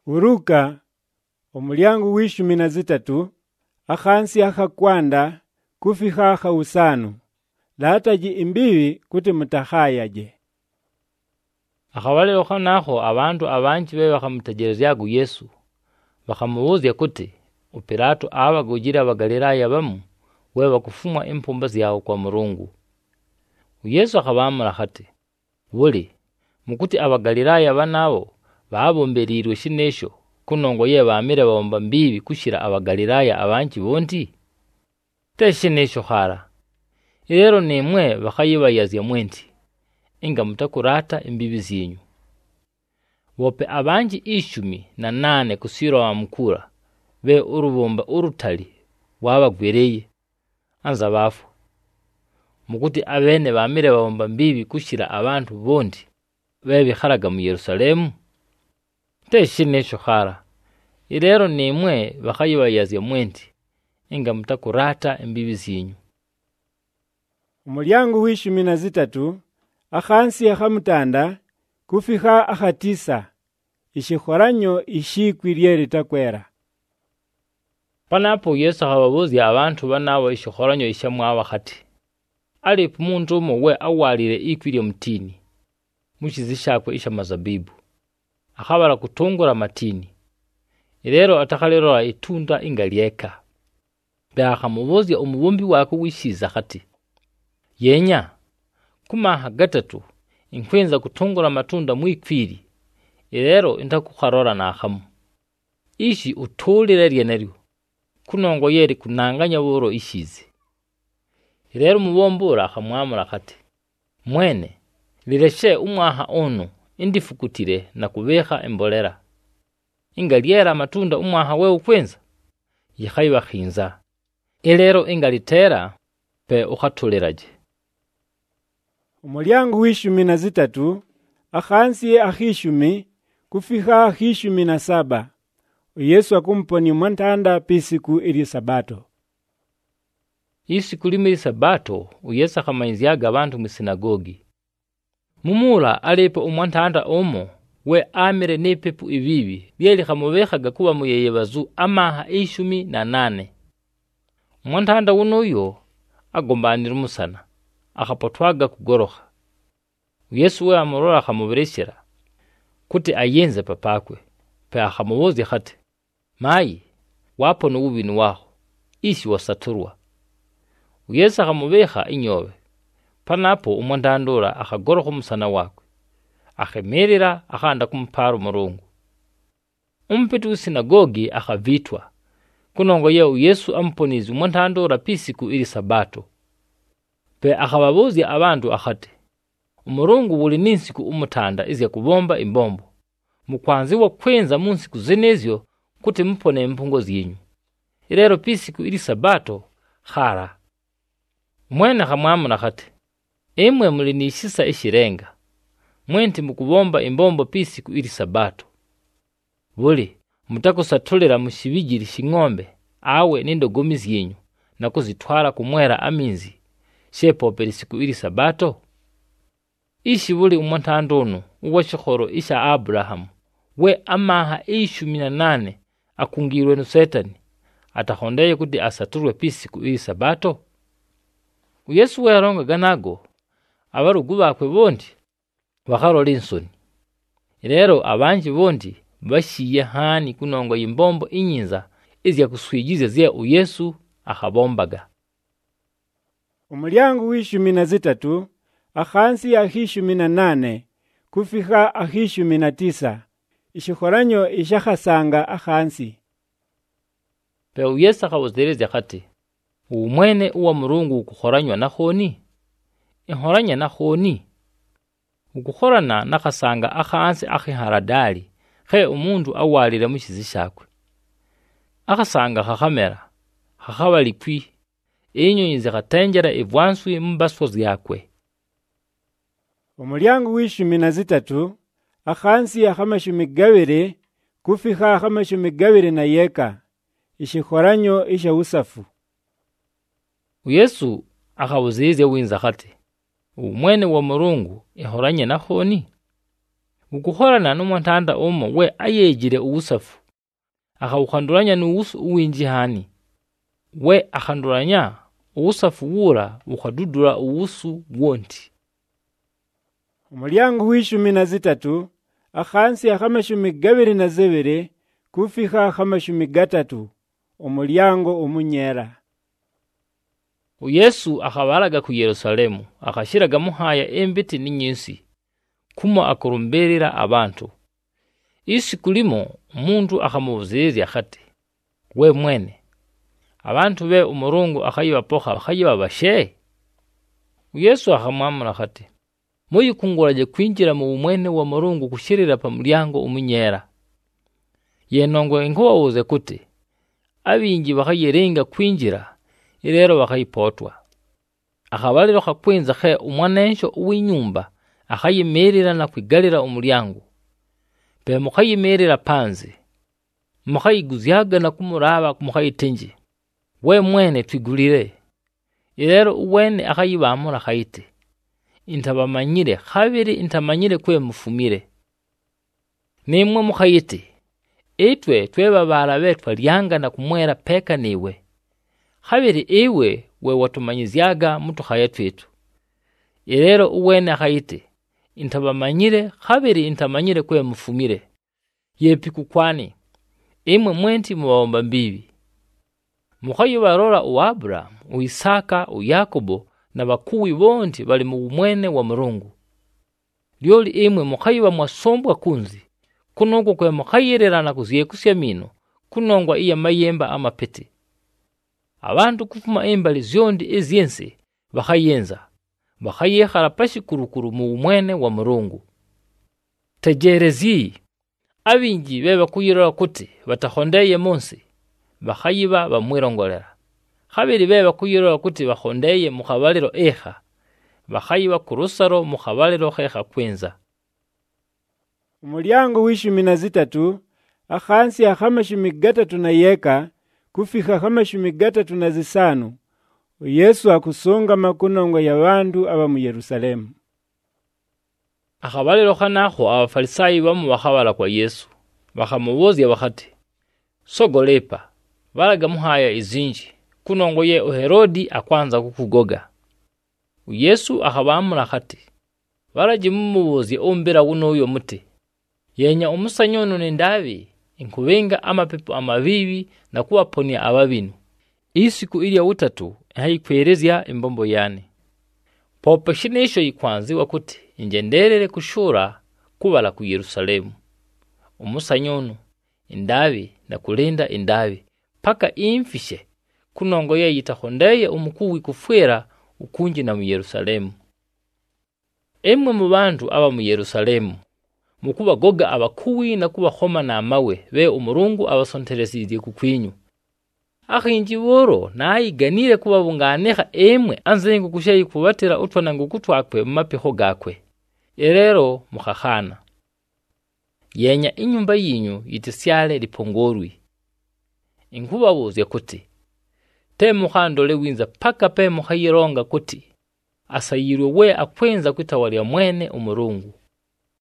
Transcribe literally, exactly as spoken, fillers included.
Uruka omulyango w'ishumi na zitatu akhansi akhakwanda kufika akhausanu lataji imbibi kuti mutakhayaje. Akhabaliro khanakho abantu abanji be bakhamutegerezyagu Yesu bakhamubuuzya kuti Pilato abagujira abagalilaya bamu we bakufumwa impumba zyawo kwa Mulungu. Yesu akhabamula khati buli mukuti abagalilaya banabo babomberirwe shinesho kunongo ye bamire bawomba mbibi kushira abagalilaya abanji bonti teshinesho khara. Rero nemwe bakhayibayazya mwenti inga mutakurata imbibi zinyu. Wope abanji ishumi na nane kusiro wa mkura be urubomba urutali wabagwereye anza bafu mukuti abene bamire bawomba mbibi kushira abantu bondi bebe kharaga mu Yerusalemu teshinesho khara. Rero nemwe bakhayibayazya mwenti inga mutakurata imbibi zinyu. Umulyango w'ishumi na zitatu akhansi akhamutanda kufika akhatisa ishikhoranyo ishikwirie litakwera. Panapo Yesu akhababuzya abantu banabo ishikhoranyo ishamwawa khati alipo umuntu umwe awalire ikwirie mutini mushizishakwe isha mazabibu akhabara kutungura matini. Rero atakhalero itunda ingalieka bakhamubuzya umubumbi wako wishiza khati yenya kumaha gatatu inkwenza kutungura matunda mwikwiri rero intakukharora nakhamu ishi utulire ryenaryo kunongo yeri kunanganya buro ishize. Rero mubombura akhamwamura khati mwene lireshe umwaha ono indifukutire na kubekha embolera ingaliera matunda umwaha we ukwenza yakhayiba khinza elero ingalitera pe ukhatuliraje. Umulyango w'ishumi na zitatu akhansi akhishumi kufika akhishumi na saba Yesu akumponi mwantanda pisiku ili sabato. Isiku limwe sabato Yesu akhamayizyaga abantu mu sinagogi. Mumula alipo umwantanda omo we amire nepepu ibibi byeli khamubekhaga kuba muyeye bazu amaha ishumi na nane. Mwantanda unoyo agombanira umusana akhapotwaga kugorokha. Yesu we amurora akhamubereshera kuti ayenze papakwe pe akhamubuzya khati mayi wapo n'ububini waho ishi wasaturwa. Yesu akhamubekha inyobe panapo umwandandura akhagorokha umusana wakwe akhemerera akhanda kumpara Mulungu. Umpitu w'isinagogi akhavitwa kunongo ye Yesu amponize umwandandura pisiku ili sabato pe akhababuzya abantu akhati Umurungu buli ninsiku umutanda izya kubomba imbombo mukwanziwa kwenza munsiku zenezyo kuti mpone impungo zinyu. Rero pisiku ili sabato khara. Mwene khamwamuna khati emwe mulinishisa ishirenga mwenti mukubomba imbombo pisiku ili sabato buli mutakusatulira mushibigiri shing'ombe awe n'indogomi zinyu na kuzitwara kumwera aminzi shepo perisiku ili sabato. Ishi buli umwantandonu uwa shikhoro isha Abrahamu we amaha ishumi na nane akungirwe nu Satani atakhondeye kuti asaturwe pisiku ili sabato. Yesu we aronga ganago abarugu bakwe bondi bakharola insoni. Rero abanji bondi bashiye hani kunongo yimbombo inyinza izya kuswigize zya Yesu akhabombaga. Umulyango w'ishumi na zitatu akhansi akhishumi na nane kufika akhishumi na tisa ishikhoranyo ishakhasanga akhansi. Pe Yesu akhabuzerezya khati umwene uwa Mulungu ukukhoranywa nakhoni inhoranya nakhoni ukukhorana nakhasanga akhansi akhiharadali khe umundu awalire mushizi shakwe akhasanga khakhamera khakhabalikwi enyonyi zikhatengera ibwanswi mubaswo zyakwe. Umulyango w'ishumi na zitatu akhansi akhamashumi gabiri kufika akhamashumi gabiri na yeka ishikhoranyo isha usafu. Yesu akhabuzizya winza khati umwene wa Mulungu ihoranye nakhoni ukuholana n'umwantanda omo we ayejire uwusafu akawukhandulanya n'uwusu uwinjihani we akhandulanya uwusafu wura ukadudula uwusu wonti. Umulyango w'ishumi na zitatu akhansi akhamashumi gabiri na zebere kufika akhamashumi gatatu umulyango umunyera. Yesu akabalaga ku Yerusalemu akashiraga muhaya embiti n'inyinsi kumo akurumberera abantu. Isi kulimo umuntu akamubuzirya khati we mwene abantu be umurungu akayibapoha akayibabashe. Yesu akamwamura khati muyikunguraje kwinjira mu mwene wa murungu kushirira pa mulyango umunyera. Yenongo inkuwawuze kuti abingi bakayirenga kwinjira irero bakayipotwa. Akabaliro kakwenza khe umwanensho uw'inyumba akayimerera na kwigalira umulyango. Pe mukayimerera panzi mukayiguzyaga na kumuraba kumukayitenje we mwene twigulire. Irero uwene akayibamura kayite intabamanyire khabiri intamanyire kwe mufumire. Nimwe mukayite etwe twebabara betwa lyanga na kumwera peka niwe. Khabiri iwe we watumanyizyaga mutu khayetwetu. Irero uwene akayite intabamanyire khabiri intamanyire kwe mufumire. Yepi kukwani imwe mwenti muwomba mbibi. Mukayibarora u Abraham, u Isaka, u Yakobo na bakuwi bonti bali mu mwene wa Murungu. Lyoli imwe mukayiba mwasombwa kunzi kunongo kwe mukayirerana kuziyekusya mino kunongwa iya mayemba amapete. Abantu kufuma embali zyondi ezyense bakayenza bakayekhala pashikurukuru mu mwene wa Murungu. Tegerezi abingi beba kuyirora kuti batahondeye monsi bakayiba bamwirongolera. Khabiri beba kuyirora kuti bahondeye mu kabaliro eha bakayiba kurusaro mu kabaliro heha kwenza. Umulyango w'ishumi na zitatu akhansi akhamashumi gatatu na yeka kufika akhamashumi gatatu na zisanu Yesu akusonga makunongo ya bandu aba mu Yerusalemu. Akabaliro khanakho abafarisayi bamu bakhabala kwa Yesu bakamubozya bakhati sogolepa balaga muhaya izinji kunongo ye Herodi akwanza kukugoga. Yesu akhabamura khati baraje mumubozye ombera wuno uyo muti yenya umusanyono nendavi inkubenga amapepo amabibi na kuwaponya ababinu. Isiku ili ya utatu haikwerezya imbombo yani. Popa shinesho yikwanzi wakuti injenderere kushura kubala ku Yerusalemu. Umusanyono indavi na kulinda indavi paka imfishe kunongo ye yitahondeye umukuwi kufwera ukunji na mu Yerusalemu. Emwe mu bantu aba mu Yerusalemu mukuba goga abakuwi na kuba khoma na amawe be umurungu abasonteresiye kukwinyu. Akhinji woro nayiganire kuba bunganeha emwe anzengu kushayi kubatera utwana ngukutwakwe mapeho gakwe. Erero mukhakhana yenya inyumba yinyu yitisyale lipongorwi. Inkuba buzye kuti temu khandole winza paka pe mukhayironga kuti asayirwe we akwenza kwitawalya mwene umurungu.